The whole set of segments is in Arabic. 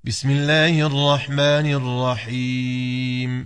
بسم الله الرحمن الرحيم.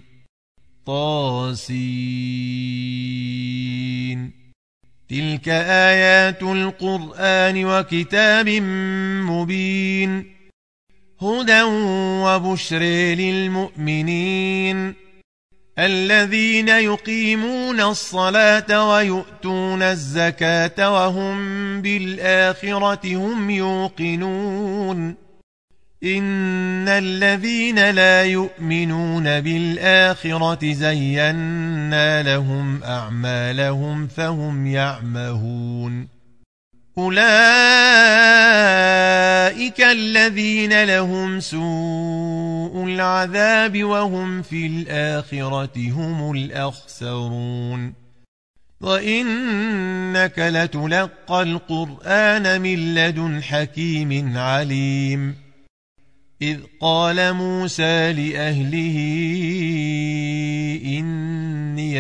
طاسين. تلك آيات القرآن وكتاب مبين، هدى وبشر للمؤمنين الذين يقيمون الصلاة ويؤتون الزكاة وهم بالآخرة هم يوقنون. إن الذين لا يؤمنون بالآخرة زينا لهم أعمالهم فهم يعمهون. أولئك الذين لهم سوء العذاب وهم في الآخرة هم الأخسرون. وإنك لتلقى القرآن من لدن حكيم عليم. إذ قال موسى لأهله إني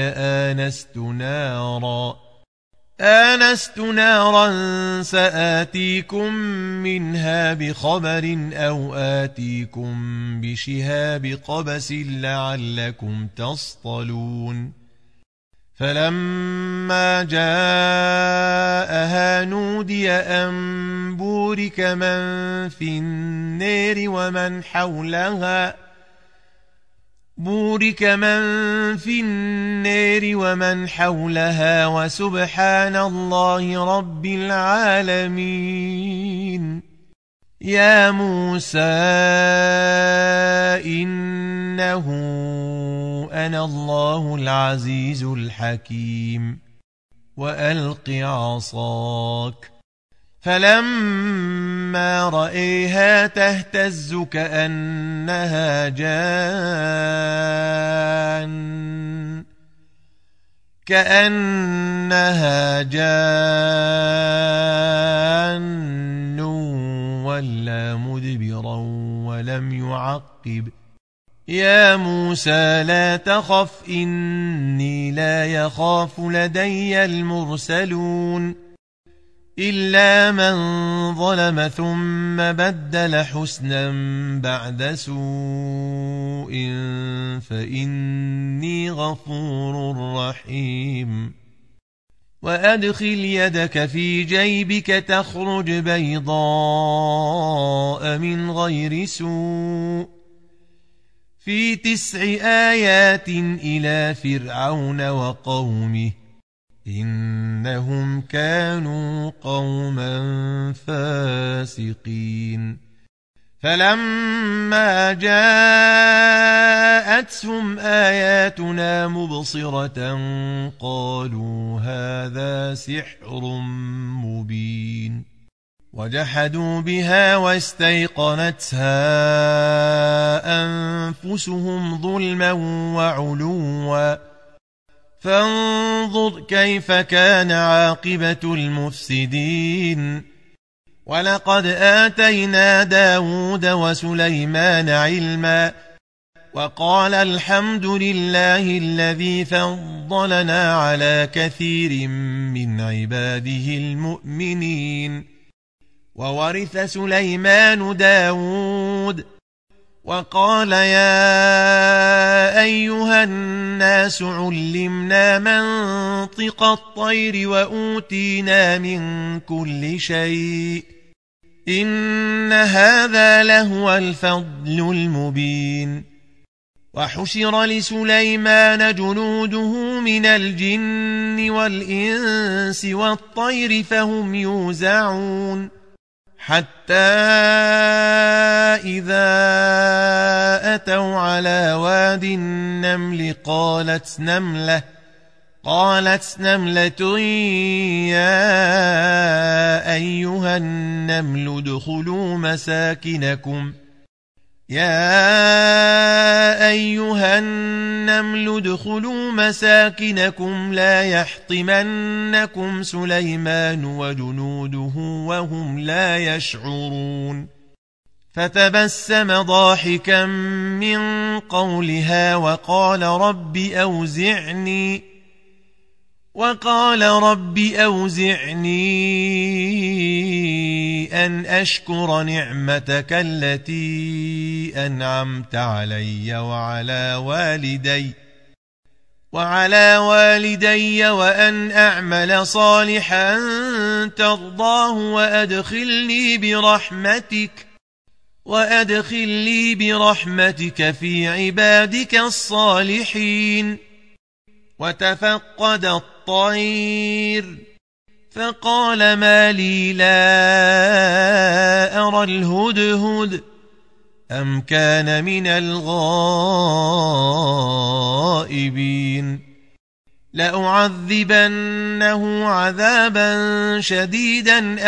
آنست نارا سآتيكم منها بخبر أو آتيكم بشهاب قبس لعلكم تصطلون. فلما جاءها نودي أن بورك من في النار ومن حولها وسبحان الله رب العالمين. يا موسى إنه أنا الله العزيز الحكيم وألق عصاك. فلما رأيها تهتز كأنها جان ولا مدبرا ولم يعقب. يا موسى لا تخف إني لا يخاف لدي المرسلون. إلا من ظلم ثم بدل حسنا بعد سوء فإني غفور رحيم. وأدخل يدك في جيبك تخرج بيضاء من غير سوء في 9 آيات إلى فرعون وقومه إنهم كانوا قوما فاسقين. فلما جاءتهم آياتنا مبصرة قالوا هذا سحر مبين. وجحدوا بها واستيقنتها أنفسهم ظلما وعلوا فانظر كيف كان عاقبة المفسدين. ولقد آتينا داود وسليمان علما وقال الحمد لله الذي فضلنا على كثير من عباده المؤمنين. وورث سليمان داود وقال يا أيها الناس علمنا منطق الطير وأوتينا من كل شيء إن هذا لهو الفضل المبين. وحشر لسليمان جنوده من الجن والإنس والطير فهم يوزعون. حتى إذا أتوا على واد النمل قالت نملة يا أيها النمل ادخلوا مساكنكم لا يحطمنكم سليمان وجنوده وهم لا يشعرون. فتبسم ضاحكا من قولها وقال رب وقال رب أوزعني أن أشكر نعمتك التي أنعمت علي وعلى والدي وأن أعمل صالحا ترضاه وأدخلني برحمتك في عبادك الصالحين. وتفقد الطير فقال ما لي لا أرى الهدهد أم كان من الغائبين لأعذبنه عذابا شديدا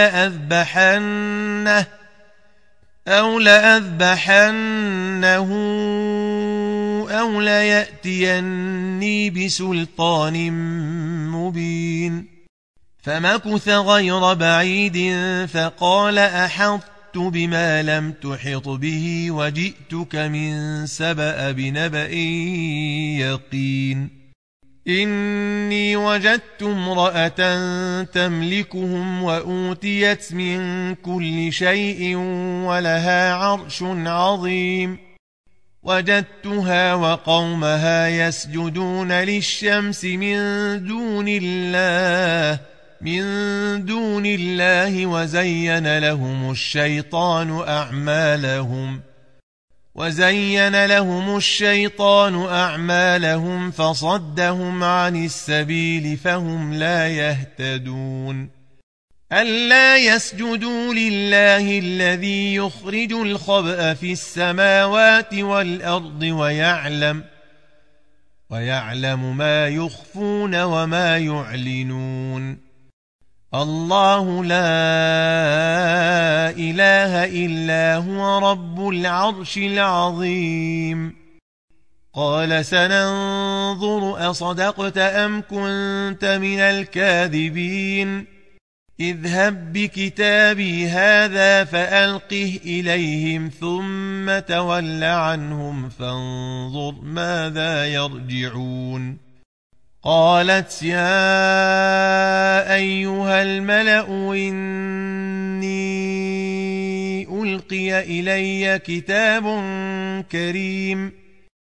أو لأذبحنه أو ليأتيني بسلطان مبين. فمكث غير بعيد فقال أحطت بما لم تحط به وجئتك من سبأ بنبأ يقين. إني وجدت امرأة تملكهم وأوتيت من كل شيء ولها عرش عظيم. وجدتها وقومها يسجدون للشمس من دون الله وزين لهم الشيطان أعمالهم فصدهم عن السبيل فهم لا يهتدون. ألا يسجدوا لله الذي يخرج الخبأ في السماوات والأرض ويعلم ما يخفون وما يعلنون. الله لا إله إلا هو رب العرش العظيم. قال سننظر أصدقت أم كنت من الكاذبين. اذهب بكتابي هذا فألقه إليهم ثم تول عنهم فانظر ماذا يرجعون. قالت يا أيها الملأ إني ألقي إلي كتاب كريم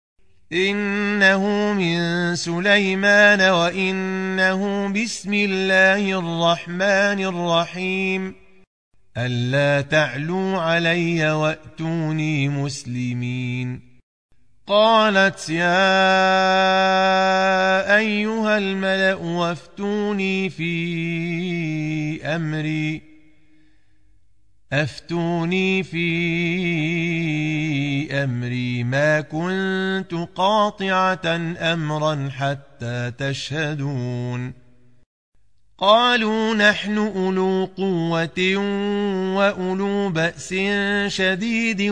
إنه من سليمان وإنه بسم الله الرحمن الرحيم ألا تعلوا علي وأتوني مسلمين. قالت يا أيها الملأ وافتوني في أمري ما كنت قاطعة أمرا حتى تشهدون. قالوا نحن أولو قوة وأولو بأس شديد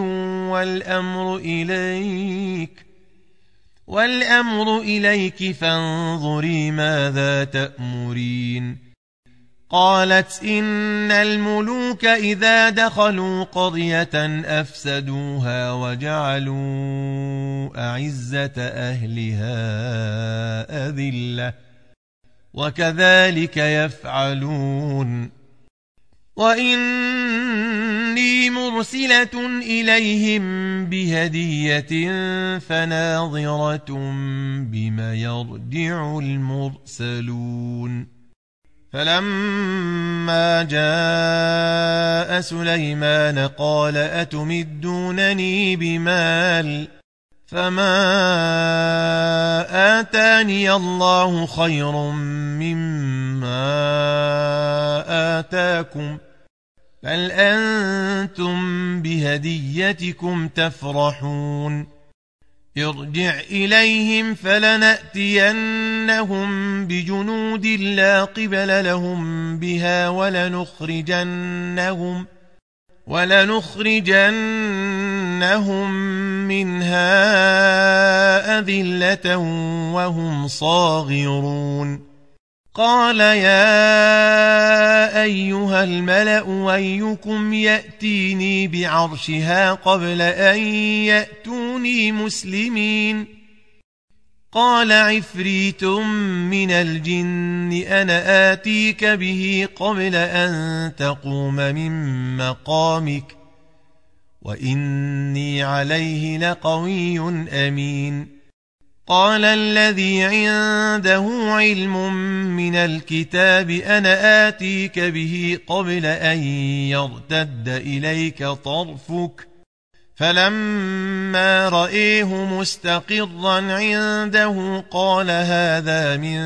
والأمر إليك فانظري ماذا تأمرين. قالت إن الملوك إذا دخلوا قرية أفسدوها وجعلوا أعزة أهلها أذلة وكذلك يفعلون. وإني مرسلة إليهم بهدية فناظرة بما يرجع المرسلون. فلما جاء سليمان قال أتمدونني بمال فما آتاني الله خير مما آتاكم بل أنتم بهديتكم تفرحون. ارجع إليهم فلنأتينهم بجنود لا قبل لهم بها ولنخرجنهم منها أذلة وهم صاغرون. قال يا أيها الملأ أيكم يأتيني بعرشها قبل أن يأتوني مسلمين. قال عفريت من الجن أنا آتيك به قبل أن تقوم من مقامك وإني عليه لقوي أمين. قال الذي عنده علم من الكتاب أنا آتيك به قبل أن يرتد إليك طرفك فلما رأيه مستقرا عنده قال هذا من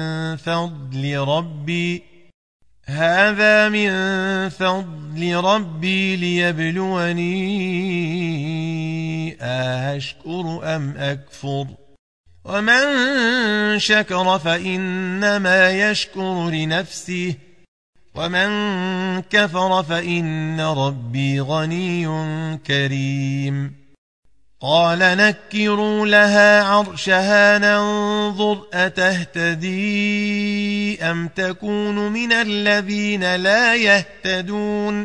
فضل ربي ليبلوني أشكر أم أكفر ومن شكر فإنما يشكر لنفسه ومن كفر فإن ربي غني كريم. قال نكروا لها عرشها ننظر أتهتدي أم تكون من الذين لا يهتدون.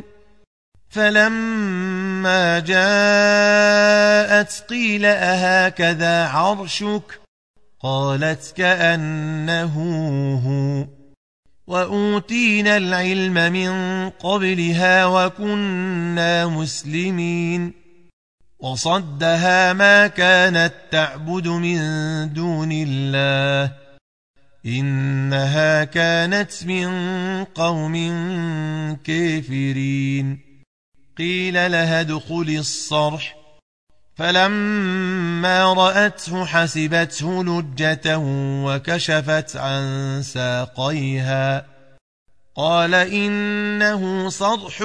فلما جاءت قيل أهكذا عرشك قالت كأنه هو وأوتينا العلم من قبلها وكنا مسلمين. وصدها ما كانت تعبد من دون الله إنها كانت من قوم كافرين. قيل لها ادخلي الصرح فلما رأته حسبته لجة وكشفت عن ساقيها قال إنه صرح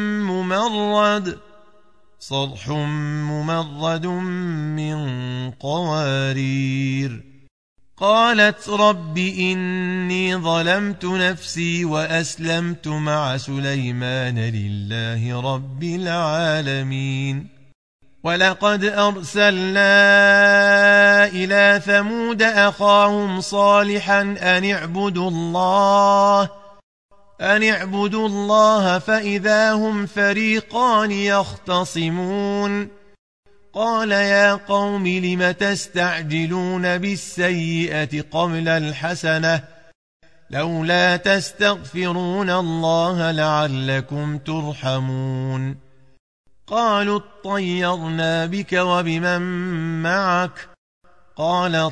ممرد من قوارير. قالت رب إني ظلمت نفسي وأسلمت مع سليمان لله رب العالمين. ولقد أرسلنا إلى ثمود أخاهم صالحا أن اعبدوا الله فإذا هم فريقان يختصمون. قال يا قوم لم تستعجلون بالسيئة قبل الحسنة لولا تستغفرون الله لعلكم ترحمون. قالوا اطيرنا بك وبمن معك قال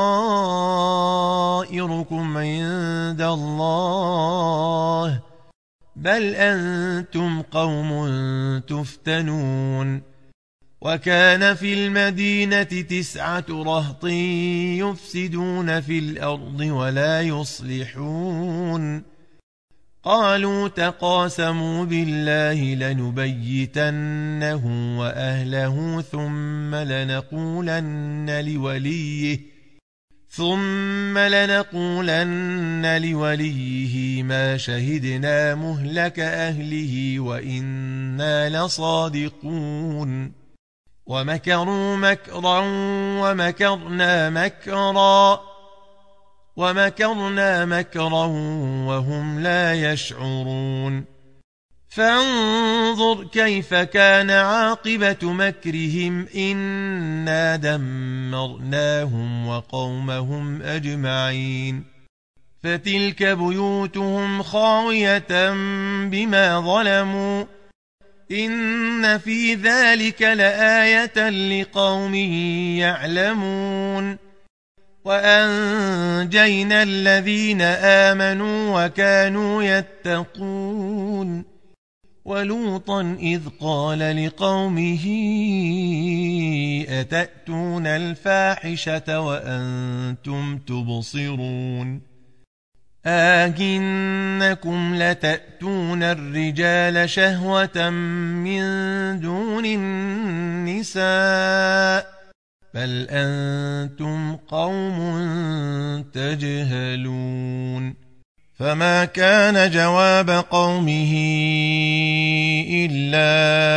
طائركم عند الله بل أنتم قوم تفتنون. وكان في المدينة 9 رهط يفسدون في الأرض ولا يصلحون. قالوا تقاسموا بالله لنبيتنه وأهله ثم لنقولن لوليه ما شهدنا مهلك أهله وإنا لصادقون. ومكروا مكرا ومكرنا مكرا وهم لا يشعرون. فانظر كيف كان عاقبة مكرهم إنا دمرناهم وقومهم أجمعين. فتلك بيوتهم خاوية بما ظلموا إن في ذلك لآية لقوم يعلمون. وأنجينا الذين آمنوا وكانوا يتقون. ولوطا إذ قال لقومه أتأتون الفاحشة وأنتم تبصرون أئنكم لتأتون الرجال شهوة من دون النساء بل أنتم قوم تجهلون. فما كان جواب قومه إلا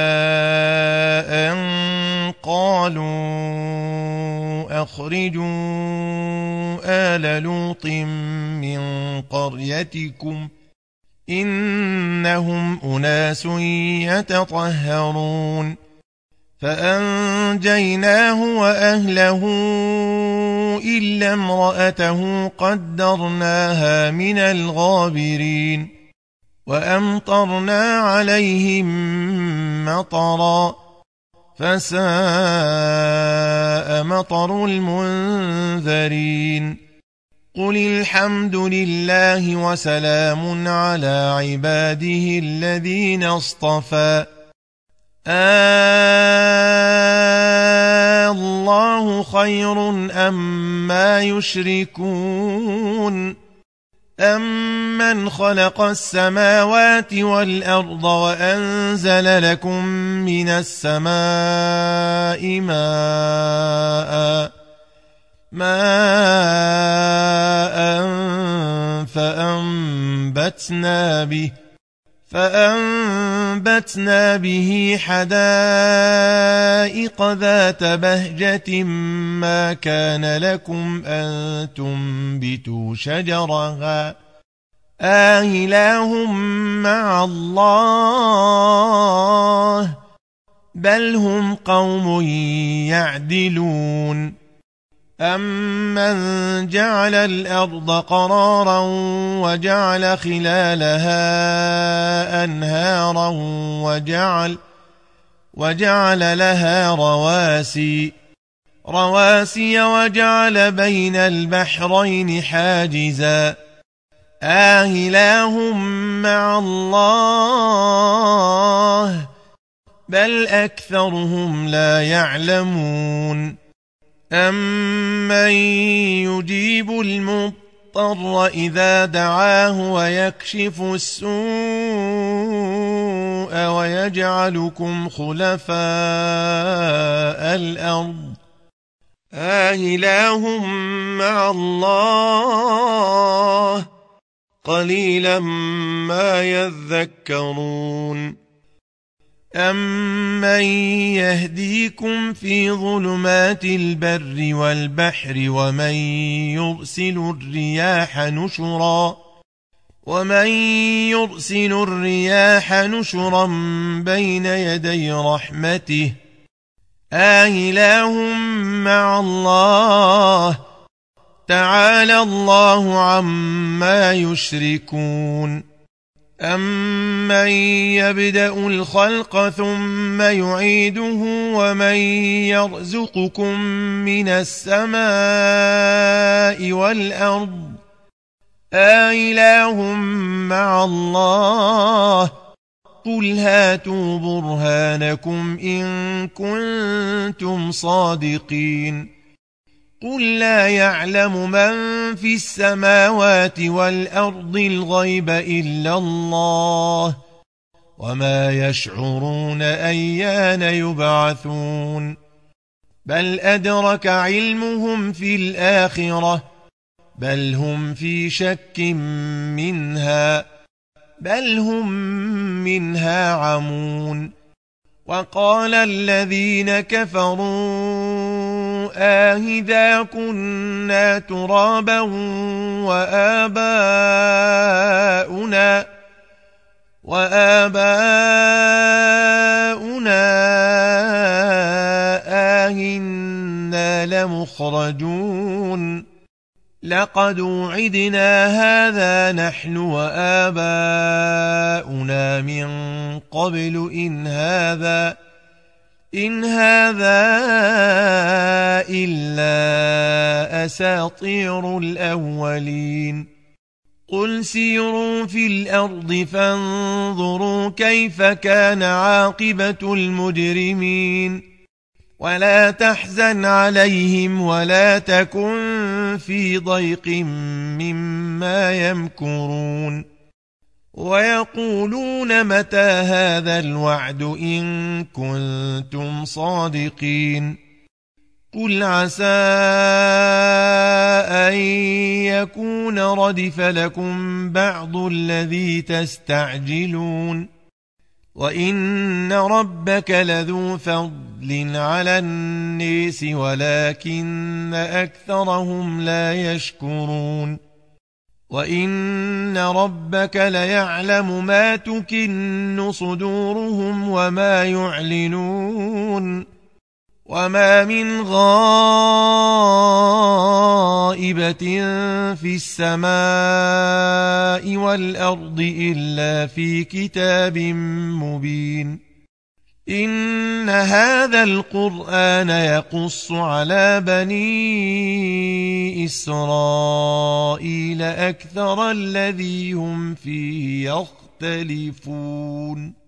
أن قالوا أخرجوا آل لوط من قريتكم إنهم أناس يتطهرون. فأنجيناه فأنجيناه وأهله إلا امرأته قدرناها من الغابرين وأمطرنا عليهم مطرا فساء مطر المنذرين قل الحمد لله وسلام على عباده الذين اصطفى الله خير أما يشركون أمن خلق السماوات والأرض وأنزل لكم من السماء ماء فأنبتنا به حدائق ذات بهجة ما كان لكم أن تنبتوا شجرها آله مع الله بل هم قوم يعدلون أمن جعل الأرض قرارا وجعل خلالها أنهارا وجعل لها رواسي وجعل بين البحرين حاجزا آله مع الله بل أكثرهم لا يعلمون أمن يجيب المضطر إذا دعاه ويكشف السوء ويجعلكم خلفاء الأرض آله مع الله قليلا ما يذكرون أمن يهديكم في ظلمات البر والبحر ومن يرسل الرياح نشرا بين يدي رحمته آله مع الله تعالى الله عما يشركون أمن يبدأ الخلق ثم يعيده ومن يرزقكم من السماء والأرض آله مع الله قل هاتوا برهانكم إن كنتم صادقين قل لا يعلم من في السماوات والأرض الغيب إلا الله وما يشعرون أيان يبعثون بل أدرك علمهم في الآخرة بل هم في شك منها بل هم منها عمون وقال الذين كفروا أإذا كنا ترابا وآباؤنا أإنا لمخرجون لقد وعدنا هذا نحن وآباؤنا من قبل إن هذا إلا أساطير الأولين قل سيروا في الأرض فانظروا كيف كان عاقبة المجرمين ولا تحزن عليهم ولا تكن في ضيق مما يمكرون ويقولون متى هذا الوعد إن كنتم صادقين قل عسى أن يكون ردف لكم بعض الذي تستعجلون وإن ربك لذو فضل على الناس ولكن أكثرهم لا يشكرون وإن ربك ليعلم ما تكن صدورهم وما يعلنون وما من غائبة في السماء والأرض إلا في كتاب مبين إن هذا القرآن يقص على بني إسرائيل أكثر الذي هم فيه يختلفون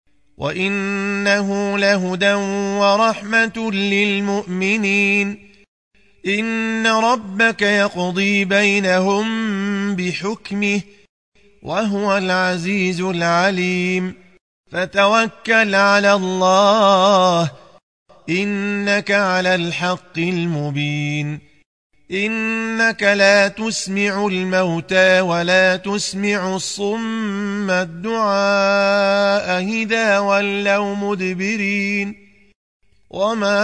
وإنه لهدى ورحمة للمؤمنين إن ربك يقضي بينهم بحكمه وهو العزيز العليم فتوكل على الله إنك على الحق المبين إنك لا تسمع الموتى ولا تسمع الصم الدعاء إذا ولوا مدبرين وما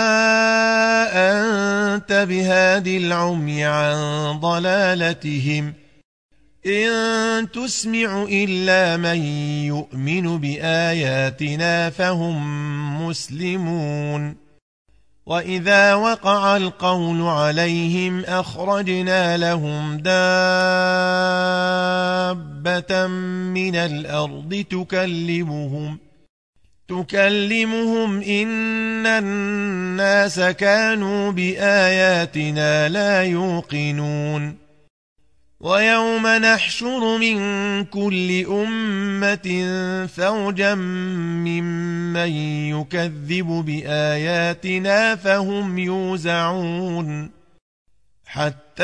أنت بهاد العمي عن ضلالتهم إن تسمع إلا من يؤمن بآياتنا فهم مسلمون وإذا وقع القول عليهم أخرجنا لهم دابة من الأرض تكلمهم إن الناس كانوا بآياتنا لا يوقنون ويوم نحشر من كل أمة فوجا ممن يكذب بآياتنا فهم يوزعون حتى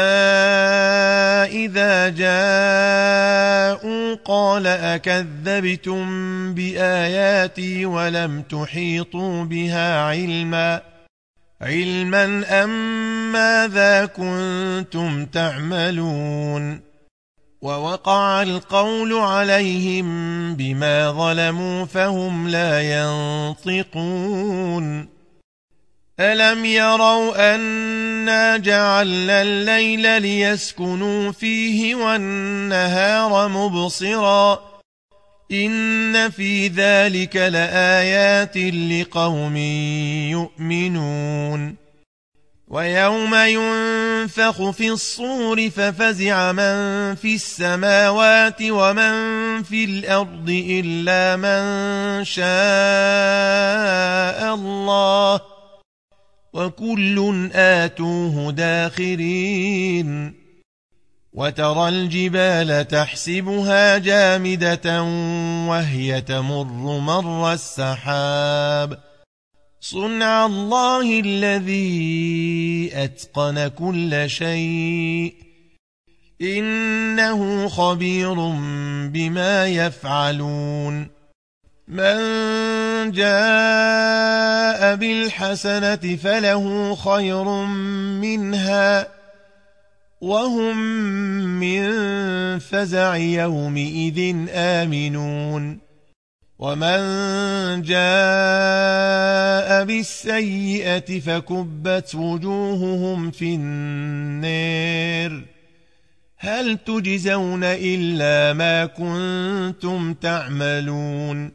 إذا جاءوا قال أكذبتم بآياتي ولم تحيطوا بها علما أم ماذا كنتم تعملون ووقع القول عليهم بما ظلموا فهم لا ينطقون ألم يروا أنا جعلنا الليل ليسكنوا فيه والنهار مبصرا إن في ذلك لآيات لقوم يؤمنون ويوم ينفخ في الصور ففزع من في السماوات ومن في الأرض إلا من شاء الله وكل آتوه داخرين وترى الجبال تحسبها جامدة وهي تمر مر السحاب صنع الله الذي أتقن كل شيء إنه خبير بما يفعلون من جاء بالحسنة فله خير منها وهم من فزع يومئذ آمنون ومن جاء بالسيئة فكبت وجوههم في النار هل تجزون إلا ما كنتم تعملون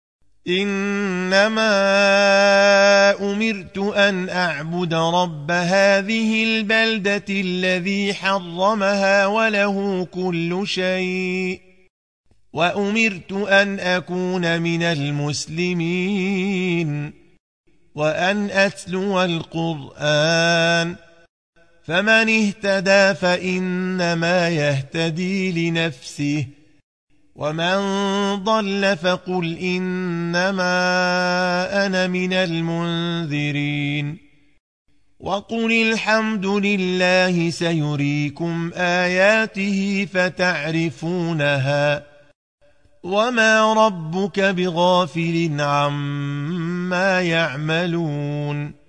إنما أمرت أن أعبد رب هذه البلدة الذي حرمها وله كل شيء وأمرت أن أكون من المسلمين وأن أتلو القرآن فمن اهتدى فإنما يهتدي لنفسه ومن ضل فقل إنما أنا من المنذرين وقل الحمد لله سيريكم آياته فتعرفونها وما ربك بغافل عما يعملون